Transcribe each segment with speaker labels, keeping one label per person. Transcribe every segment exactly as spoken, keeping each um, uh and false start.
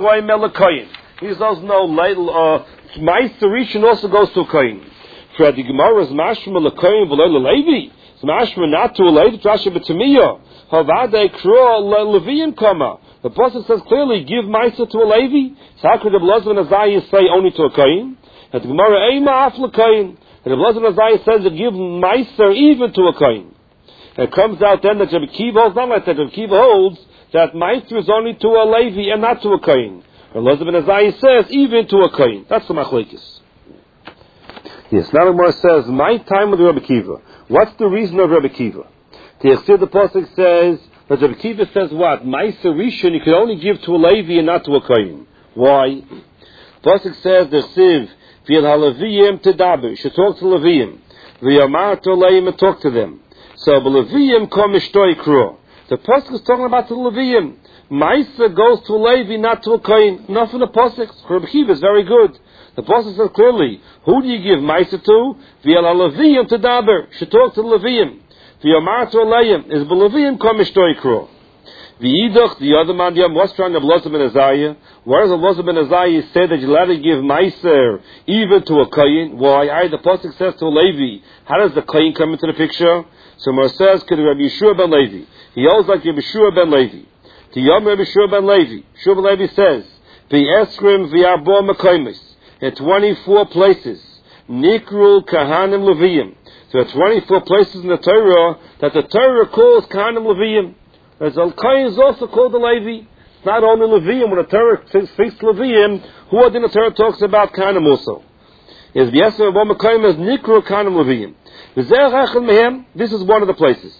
Speaker 1: Melakayin. He says no. Uh, Meister Rishon also goes to a koyin. For the Gemara is mashma lekayin v'lo levi. It's mashma not to a levi. Rashi b'tamiyah. Havadei kro leviim kama. The pasuk says clearly, give Meister to a levi. So how could the Blazon Azai say only to a koyin? And the Gemara eima af lekayin. And the Blazon Azai says to give Meister even to a koyin. And it comes out then that Rabbi Kiva holds not like that. Rabbi Kiva holds that Meister is only to a levi and not to a koyin. Elazar ben Azai says even to a koyin. That's the machlekes. Yes, now the Gemara says my time with Rabbi Kiva. What's the reason of Rabbi Kiva? The Yechzir the pasuk says that Rabbi Kiva says what? Meiser Rishon you can only give to a levi and not to a koyin. Why? The pasuk says the siv v'il haLeviyim tedaber. You should talk to Leviyim. V'yamar to Leim and talk to them. So the Leviyim kom ishtoi kro. The pasuk is talking about the Leviyim. Meiser goes to a levi, not to a koyin. Not from the pasuk. Rabbi Kiva is very good. The pasuk says clearly, who do you give Meiser to? V'yal haLeviyim tedaber. You should talk to the Leviyim. V'yamar to Leim is the Leviyim kom ishtoi kro. V'yidach, the other man, what's trying to Elazar ben Azai? Why does Elazar ben Azai say that you're allowed to give Meiser even to a koyin? Why? I, the pasuk says to a levi. How does the koyin come into the picture? So Mar says, could Rabbi Yeshua ben Levi? He holds like Rabbi Yeshua ben Levi. To Yom Rabbi Yeshua ben Levi. Yeshua ben Levi says, V'esrim v'yarbo mekoymis. In twenty-four places, Nikru Kahanim Leviyim. There are twenty-four places in the Torah that the Torah calls Kahanim Leviyim. As Al-Koyin is also called the Levi. It's not only Leviyim. When the Torah speaks Leviyim, who are in the Torah talks about Kahanim also? Is V'esrim v'yarbo mekoymis Nikru Kahanim Leviyim. This is one of the places.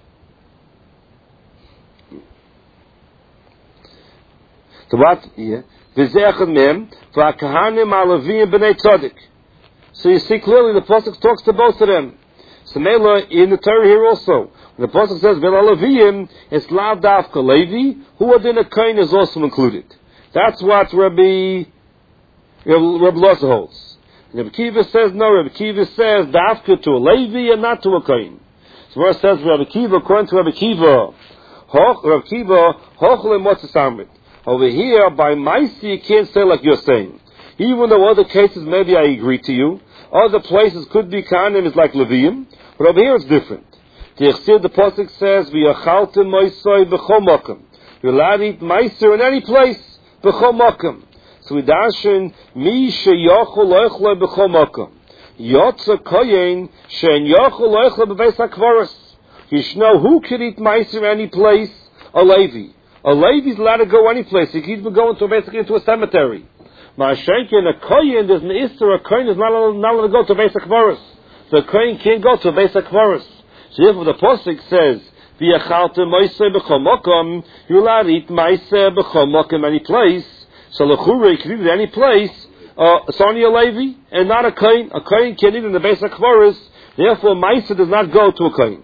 Speaker 1: So what? Yeah. So you see clearly the pasuk talks to both of them. So Mela in the Torah here also, when the pasuk says V'Leviyim, it's lav dafka Levi, who are in a koyin is also included. That's what Rabbi Rabbi Loza holds. Rabbi Kiva says no. Rabbi Kiva says dafka to a Levi and not to a koyin. So where it says Rabbi Kiva, according to Rabbi Kiva, Rabbi Kiva hochlem what's the samrit. Over here, by Maisi, you can't say like you're saying. Even though other cases, maybe I agree to you. Other places could be Kahanim, is like Leviyim. But over here, it's different. The Yechzir, the pasuk says, V'yachaltem moisoi b'chol mokem. You're allowed to eat Meiser in any place, b'chol mokem. So we darshan, Mi she'yochol loichle b'chol mokem. Yotza koyen, she'en yochol loichle b'beis hakvaros. You should know who could eat Meiser in any place, a Levi. A Levi is allowed to go any place. He keeps going to basically into a cemetery. Ma'ashenke in a koyin, there's an Easter, a koyin is not allowed, not allowed to go to Beis HaKvaros. So a koyin can't go to Beis HaKvaros. So therefore the pasuk says, V'yachaltem moiseh b'chol mokom, you're allowed to eat moiseh b'chol mokom any place. So l'chura, you can eat it any place. Uh, it's only a Levi and not a koyin. A koyin can't eat in the Beis HaKvaros. Therefore moiseh does not go to a koyin.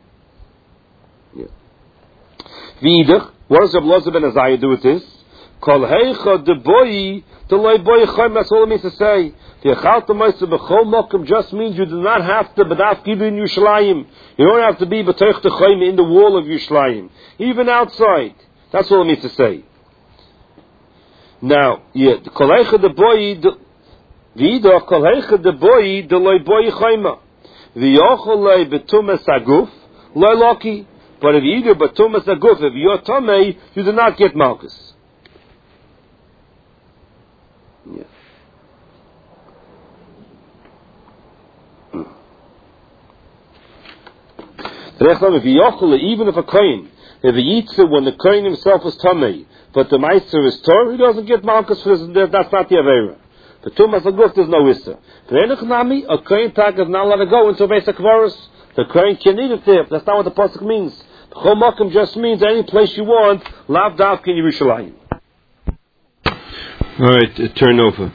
Speaker 1: V'idach. What does Rabbi Elazar ben Azai do with this? Kol heicha de boyi, de loy boyi chayim, that's all it means to say. The echalta moiseh b'chol mokum just means you do not have to b'daf gibu in Yerushalayim. You don't have to be b'toich techayim in the wall of Yerushalayim. Even outside. That's all it means to say. Now, yeah, kol heicha de boyi, v'idach, kol heicha de boyi, de loy boyi chayim. V'yochol loy betumes aguf, loy loki. But if you eat it, but Tumas Aguf, if you're Tomei, you do not get Malchus. Yeah. If you yochel, even if a kohen, if he eats it when the kohen himself is Tomei, but the Meister is Torah, he doesn't get Malchus for this, that's not the Aveira. For Tumas Aguf, there's no Issa. For Enochnami, a kohen tag is not allowed to go into Beis HaKvaros. The kohen can eat it there. That's not what the pasuk means. Chol Mokum just means any place you want, lav davka in Yerushalayim. All right, uh, turn over.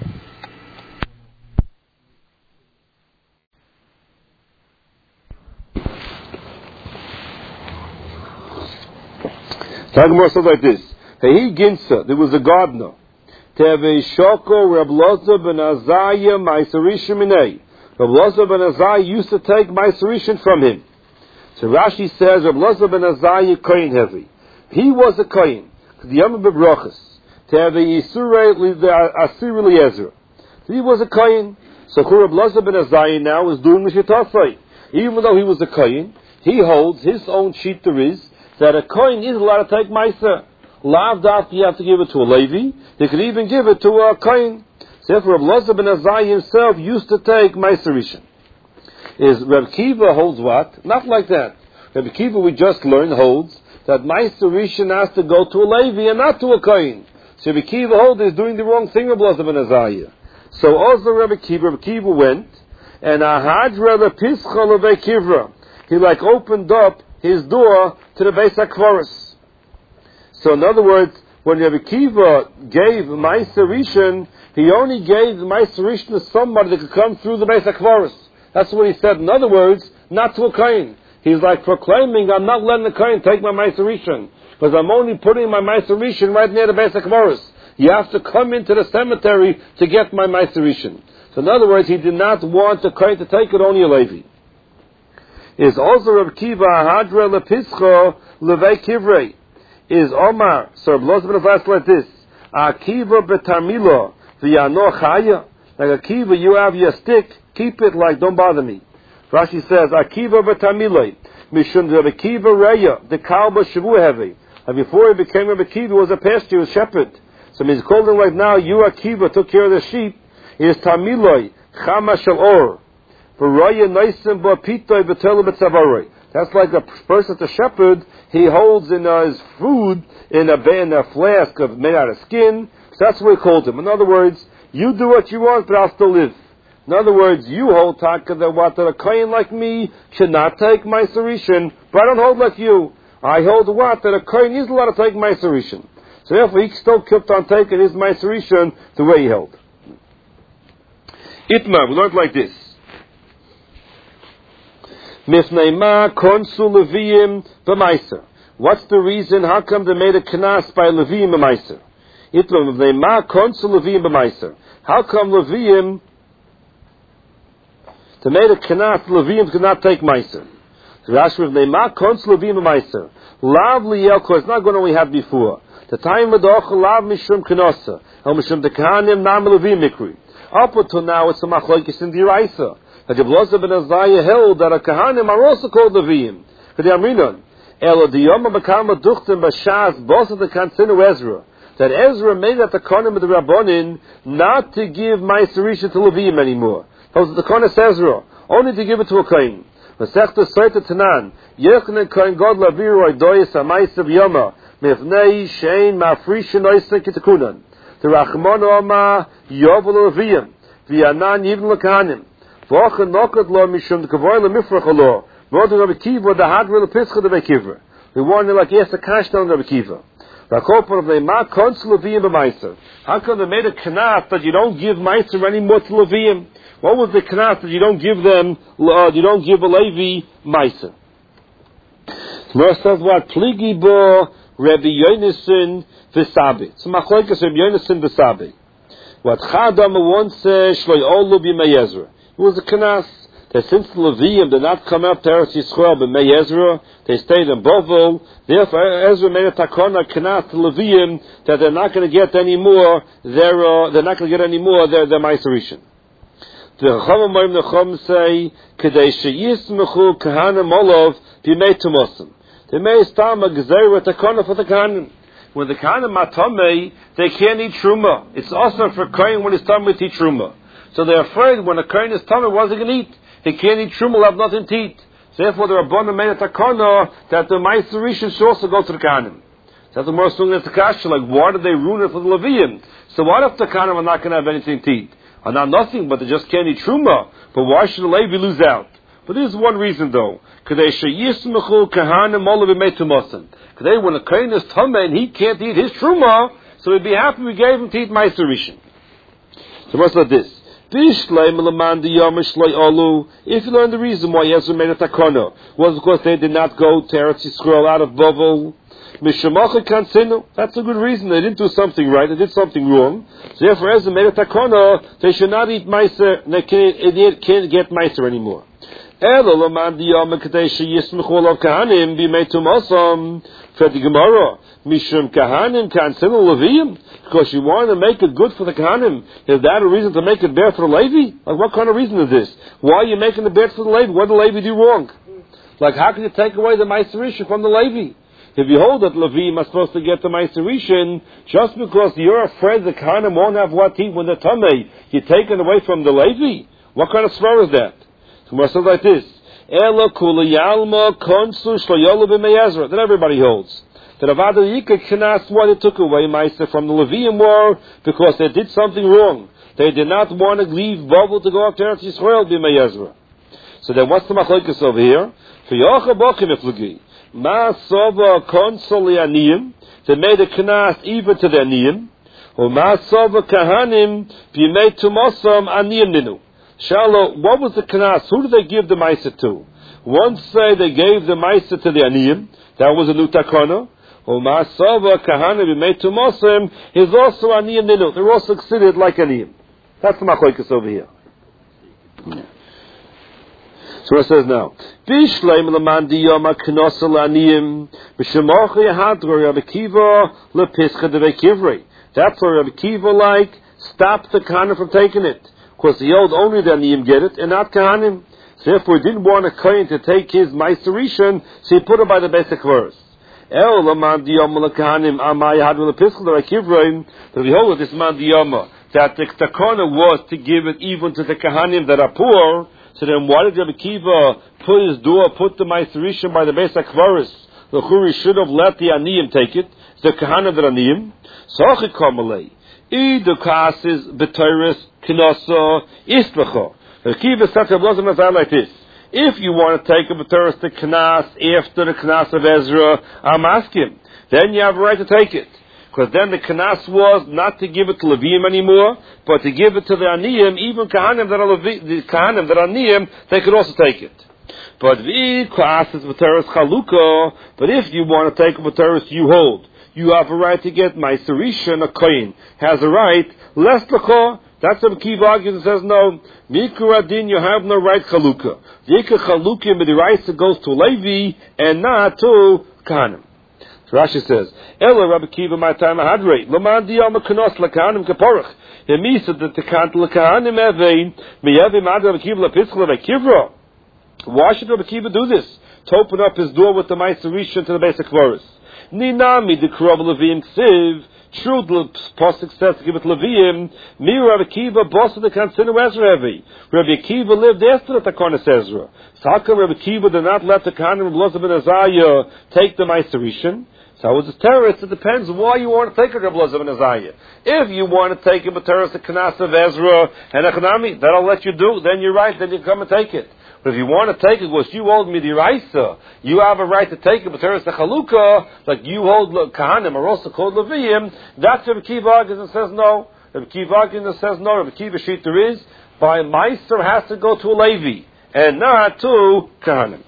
Speaker 1: Talmud says like this: Hey Ginsa, there was a gardener. Teve Shoko Reb Elazar ben Azai Meiserishim Minei. Reb Elazar ben Azai used to take Meiserishim from him. So Rashi says Reb Elazar ben Azai koyin heavy. He was a koyin. The Yom Bebrachas. to have a Yisur Asir Eliezer. So he was a Kohen. So Reb Elazar ben Azariah now is doing the Shitasai. Even though he was a Kohen, he holds his own sheet there is that a Kohen is allowed to take Meiser. Lav daf, you have to give it to a Levi. They could even give it to a Kohen. So therefore, Reb Elazar ben Azariah himself used to take Meiser Rishon. Is Reb Kiva holds what? Not like that. Reb Kiva, we just learned, holds that Meiser Rishon has to go to a Levi and not to a Kohen. So Reb Kiva holds is doing the wrong thing, Reb Elazar ben Azariah. So also Reb Kiva, Reb Kiva went and Ahadra lepischa levei Kivra. He like opened up his door to the Beis HaKvaros. So in other words, when Reb Kiva gave Meiser Rishon, he only gave Meiser Rishon to somebody that could come through the Beis HaKvaros. That's what he said. In other words, not to a Kohen. He's like proclaiming, I'm not letting the Kohen take my Meiser Rishon, because I'm only putting my Meiser Rishon right near the Beis HaKvaros. You have to come into the cemetery to get my Meiser Rishon. So in other words, he did not want the Kohen to take it, only a Levi. Is also Reb Kiva Hadra lepischa levei Kivrei. Is Omar, so Reb Elazar ben Azariah like this, Akiva betarmilo v'yano chaya. Like Akiva, you have your stick, keep it like, don't bother me. Rashi says, Akiva betarmilo, mishum Reb Akiva reya, the kalba shavu heavy. And before he became Reb Akiva, he was a pastor, he was a shepherd. So he's called him right now, you Akiva, took care of the sheep. Is Tamiloi, Chama Shel Or. V'roya noisim bo pitoi b'telu b'tzavaroi. That's like a person, a shepherd, he holds in uh, his food in a, in a flask of, made out of skin. So that's what he called him. In other words, you do what you want, but I'll still live. In other words, you hold taka that what that a kohen like me should not take Meiser Rishon, but I don't hold like you. I hold what that a kohen is allowed to take Meiser Rishon. So therefore, he still kept on taking his Meiser Rishon the way he held. Itmar, we learned like this. Mifneima konsul Leviyim b'meiser. What's the reason? How come they made a knas by Leviyim b'meiser? Itmar, mifneima konsul Leviyim b'meiser. How come Leviyim, they made a knas, Leviyim could not take meiser? So Rashi, mifneima konsul Leviyim b'meiser. Lav liyelko, it's not going to only have before. The time of the ochel lav mishum knosa. El mishum de kahanim nam Leviyim mikri. Up until now, it's a machlokes in the Raisa. That Reb Elazar ben Azariah held that a Kahanim are also called Leviyim. That Ezra made that the Kohanim of the Rabbonin not to give Meiser Rishon to Leviyim anymore. That was the Kohanim Ezra, only to give it to a Kohen. Masechta Soita Tanan, Yechnen Kohen God Laviru Oidoyes HaMeiser B'Yoma, Mifnei Shein Mafrishin Oisen Kitekunan. The Rachmon Oma Yovel Leviyim, V'Yanan Yivn Lekahanim. V'Ochen Nokat Lo Mishum Kavoy LeMifrach Lo. V'Ochen Rabbi Kiva the Hadra LePischa the Bekiva. We warned him like yes, the Kashta on Rabbi Kiva. V'Akopon of the Ma Konsul Leviyim b'Meiser. How come they made a knas that you don't give Meiser anymore to Leviyim? What was the knas that you don't give them? Uh, you don't give a Levi Meiser. More says what Pligi Bo Rabbi Yonason v'Sabi. So machlokes Rabbi Yonason v'Sabi. What Chadam once said Shloi Olu b'Mei Ezra. It was a knas that since the Leviyim did not come up to Eretz Yisrael b'Mei Ezra, they stayed in Bovel. Therefore, Ezra made a takona knas to Leviyim that they're not going to get any more. Their uh, they're not going to get any more their their Meiser Rishon. The Chachamim Morim Nechom say Kedei sheyismechu kahanim olav b'Mei Tumosim. They may start a gezerah takona for the kahanim. When the kahanim matamei, they can't eat truma. It's also for kohen when he's tamei to eat truma. So they're afraid when a kohen is tamei, what's he going to eat? He can't eat truma, will have nothing to eat. So therefore, the Rabbanan made a takana that the Meiser Rishon should also go to the kahanim. So that's the more strong as the kasha. Like, why did they ruin it for the Leviyim? So what if the kahanim are not going to have anything to eat? Or not nothing, but they just can't eat truma. But why should the Levi lose out? But there's one reason though. Because when a kohen is tamei and he can't eat his truma, so he'd be happy we gave him to eat Meiser Rishon. So what's like this? If you learn the reason why Ezra made a takana, was because they did not go to Eretz Yisrael out of Bovel. That's a good reason. They didn't do something right. They did something wrong. So therefore Ezra made a takana. They should not eat Meiser. They can't, they can't get Meiser anymore. Elo Laman Diyama Kadesh Yismechol of Kahanim Bimetum Osam for the Gemara. Mishum Kahanim Kansil Levim. Because you want to make it good for the Kahanim. Is that a reason to make it bad for the Levi? Like what kind of reason is this? Why are you making it bad for the Levi? What did the Levi do wrong? Like how can you take away the Meiserisha from the Levi? If you hold that Levim are supposed to get the Meiserisha, just because you're afraid the Kahanim won't have what to eat when they're Tamei, you're taken away from the Levi? What kind of svar is that? Gemara says like this: Elo kuliyalma konsu shloyolu b'meyezra. That everybody holds. That Avada Yika Knas, why they took away Meiser from the Levium war, because they did something wrong. They did not want to leave Babel to go up to Eretz Yisrael b'meyezra. So then what's the machlokes over here? For Yocha Bokim Iflugi. Ma Sova konsul li'aniyim. They made a Knas even to the Aniyim. Or Ma Sova Kahanim b'mei tumosam Aniyim ninu. Shalom, what was the Knas? Who did they give the Meiser to? One say they gave the Meiser to the Aniyim. That was a new takana. Umasava Kahana b'mei tumosam is also Aniyim ninu. They're also considered like Aniyim. That's the machlokes over here. Yeah. So it says now, Bishleim leman diyama knosel Aniyim b'shemochi hadro Rabbi Kiva lepischa devei kivrei. That's why Rabbi Kiva like stopped the Kahana from taking it. Because he held only the Aniyim get it, and not Kahanim. So therefore he didn't want a Kohen to take his Meiserishan, so he put it by the basic verse. El Laman Diyama Kahanim Amai Hadul Episcol Rakivraim. But behold, this Man Diyama, that the takana was to give it even to the Kahanim that are poor. So then why did Rabbi Kiva put his door, put the Meiserishan by the basic verse? The Churi should have let the Aniyim take it, the Kahanim that Aniyim. Sochi Kamalei. Idu is b'toris kinoso islecho. The Kiva said to Rabbi like this: if you want to take a b'toris to knas after the knas of Ezra, I'm asking, then you have a right to take it, because then the knas was not to give it to Levim anymore, but to give it to the Aniyim. Even Kahanim that are Levi, the Kahanim that are Aniyim, they could also take it. But the knas is b'toris chaluka. But if you want to take a b'toris, you hold. You have a right to get Meiserisha, and a Kohen has a right. Less l'cho, that's what Kiva argues and says no. Mikuradin, you have no right chaluka. Yika chalukim, but the right goes to Levi and not to Kahanim. So Rashi says, Ela Rabbi Kiva my time hadrei Laman diyama kanos lakahanim kaporach. It means that the kant lakahanim evein miyavim ad Rabbi Kiva lepischla vekivra. Why should Rabbi Kiva do this? To open up his door with the Meiserisha to the basic verse. Ninami the Krov Levim Ksiv. True, the Pasuk says to give it Levim. Mi Rabbi Kiva, boss of the Kansinu Ezra Evi. Rabbi Kiva lived after the Takonis Ezra. So how come Rabbi Kiva did not let the Kahanim of Elazar ben Azariah take the Meiserishan? So as a terrorist, it depends why you want to take it, Rabbi Elazar ben Azariah. If you want to take it, but terrorist the Kanas of Ezra and Echanami, that'll let you do. Then you're right. Then you come and take it. But if you want to take it, because you hold Midiraisa, you have a right to take it, but there is the Chalukah, like you hold Kahanim, are also called Leviim, that's Rabbi Kiva argues and says no. Rabbi Kiva argues and says no. Rabbi Kiva sheet there is, by Meiser has to go to a Levi, and not to Kahanim.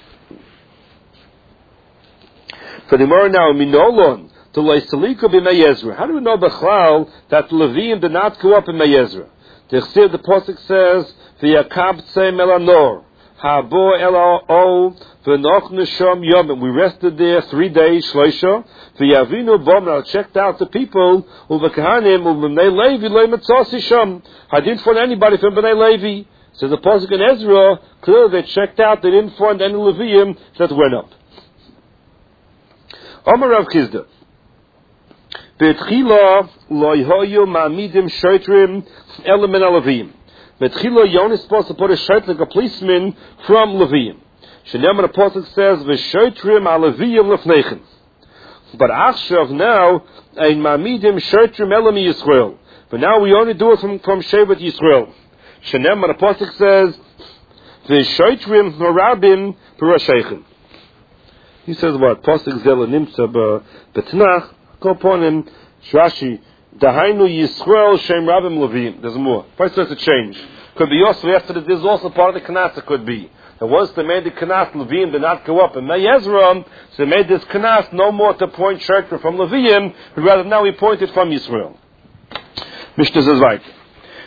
Speaker 1: For the Gemara now, Minolon, to Leisalika b'Mei Ezra. How do we know Bechlal that the Leviim did not go up in Mei Ezra? The Chsiv, the Pasuk says, V'yakabtse melanor, habo elao v'noch neshom yomim. We rested there three days, shloisha. V'yavinu bom. Now checked out the people. Uv'kahanim uv'bnei Levi lo mitzasi shom. I didn't find anybody from Bnei Levi. So the Pasuk in Ezra, clearly they checked out. They didn't find any Leviim that went up. Amar Rav Chizda. Betchila lo yhoyu ma'amidim shoitrim elemen alavim. Betchila, you're only supposed to put a shoit like a policeman from Levim. Shenem, the Pasuk says, "V'shoitrim alaviyim lefneichen." But achshav now, ein ma'amidim shoitrim elemi Yisrael. But now we only do it from from Shevet Yisrael. Shenem, the Pasuk says, "V'shoitrim harabim perasheichen." He says what? Pasuk zela nimtza betnach. Go upon him, Rashi, Dahainu Yisrael Shem Rabim Levim. There's more. First there's a change. Could be also after that there's also part of the Kanas it could be. And once they made the Kanas, Levim did not go up. And Mei Ezra, so they made this Kanas no more to point Shekher from Levim, but rather now he pointed from Yisrael. Mishnah says right.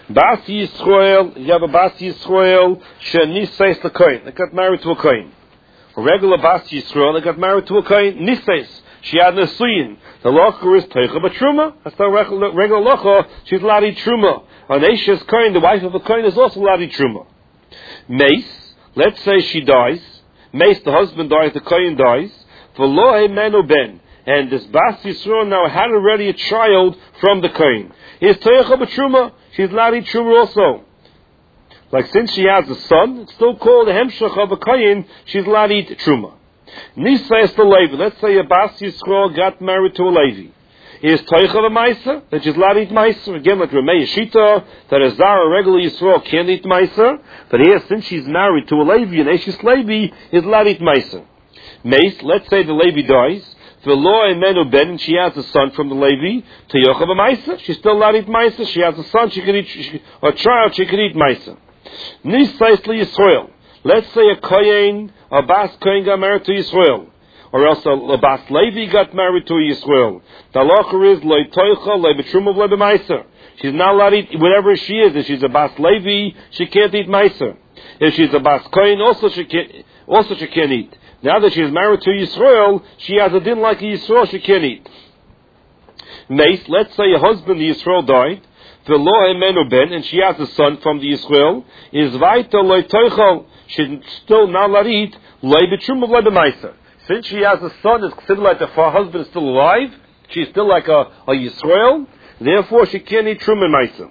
Speaker 1: Bas Yisrael, you have a Bas Yisrael, shenisais the kohen. They got married to a kohen. A regular Bas Yisrael, they got married to a kohen. Nisais. She had Nesuyin. The locha is Teicha B'Truma. That's the regular locha. She's Ladi Truma. An Eishes kohen, the wife of a kohen, is also Ladi Truma. Mace, let's say she dies. Mace, the husband dies, the kohen dies. V'lo menu ben. And this Bas Yisrael now had already a child from the kohen. He's Teicha B'Truma. She's Ladi Truma also. Like since she has a son, it's still called the Hemshech of a kohen. She's Ladi Truma. Nisa is the Levi. Let's say a Bas Yisrael got married to a Levi. Is Teicha the Maisa, that she's allowed to eat Maisa. Again, like Ramei Yeshita, that a Zara, regular Yisrael, can't eat Maisa. But here, since she's married to a Levi, and Eshes Levi is allowed to eat Maisa. Mace, let's say the Levi dies. V'lo emenu ben, and she has a son from the Levi. Teicha the Maisa, she's still allowed to eat Maisa. She has a son, she can eat, she, or a child, she can eat Maisa. Nisa is the Yisrael. Let's say a Kohen, a Bas Kohen got married to Yisrael. Or else a, a Bas Levi got married to Yisrael. The halacha is, Loi Toicha, Loi B'Truma, Loi B'Maiser. She's not allowed to eat whatever she is. If she's a Bas Levi, she can't eat Maiser. If she's a Bas Kohen, also she can't, also she can't eat. Now that she's married to Yisrael, she has a din like a Yisrael, she can't eat. Mace, let's say a husband, the Yisrael, died. V'lo emenu ben, and she has a son from the Yisrael. Is Vaita Loi Toicha. She's still not allowed to eat Loi B'Truma, Loi B'Maiser. Since she has a son, it's considered like the husband is still alive. She's still like a, a Yisrael. Therefore, she can't eat Truma Maiser.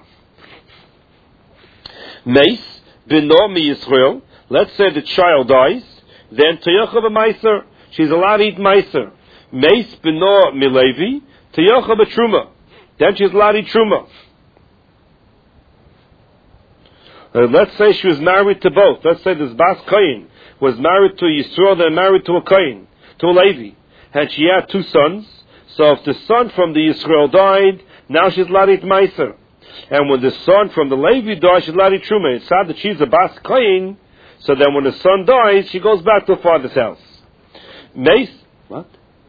Speaker 1: Mace, B'no mi Yisrael. Let's say the child dies. Then Teicha B'Maiser. She's allowed to eat Maiser. Mace, B'no mi Levi. Teicha B'Truma. Then she's allowed to eat Truma. Uh, let's say she was married to both. Let's say this Bas Kohen was married to Yisrael, then married to a Kohen, to a Levi. And she had two sons. So if the son from the Yisrael died, now she's allowed to eat Maiser. And when the son from the Levi died, she's allowed to eat Truma. It's sad that she's a Bas Kohen, so then when the son dies, she goes back to her father's house. Mace, what?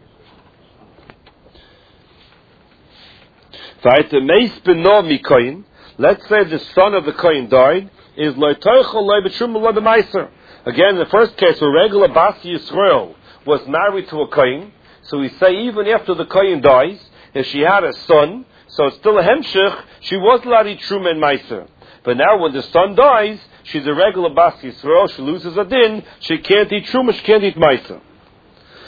Speaker 1: Right, the Mace B'no mi Kohen. Let's say the son of the Kohen died, is Loi Toicha, Loi B'Truma, Loi B'Maiser. Again, in the first case, a regular Bas Yisrael was married to a Kohen, so we say even after the Kohen dies, if she had a son, so it's still a Hemshech, she was allowed to eat Truma and Maiser. But now when the son dies, she's a regular Bas Yisrael, she loses a din, she can't eat Truma, she can't eat Maiser.